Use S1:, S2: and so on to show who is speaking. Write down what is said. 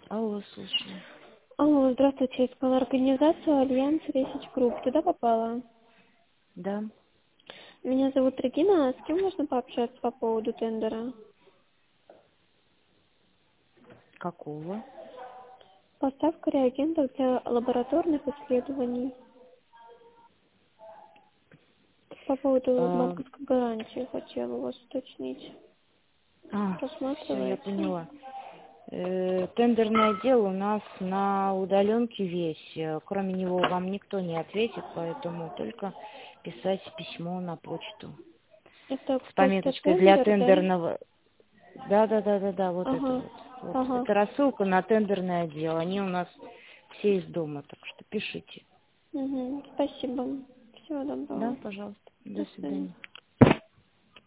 S1: Алло, слушаю.
S2: Алло, здравствуйте, искала организацию Альянс Ресич Групп. Туда попала?
S1: Да.
S2: Меня зовут Регина. С кем можно пообщаться по поводу тендера?
S1: Какого?
S2: Поставка реагентов для лабораторных исследований. По поводу
S1: А,
S2: банковской гарантии хотела у вас уточнить.
S1: все, я
S2: Рассматриваете?
S1: поняла. Тендерный отдел у нас на удаленке весь. Кроме него вам никто не ответит, поэтому только писать письмо на почту.
S2: Это
S1: С
S2: почта
S1: пометочкой для
S2: тендер, да?
S1: тендерного. Да, вот это
S2: Ага,
S1: вот. Вот.
S2: ага.
S1: Это рассылка на тендерный отдел. Они у нас все из дома, так что пишите.
S2: Угу. Спасибо. Всего
S1: Да,
S2: доброго.
S1: пожалуйста. До
S2: До свидания.
S1: свидания.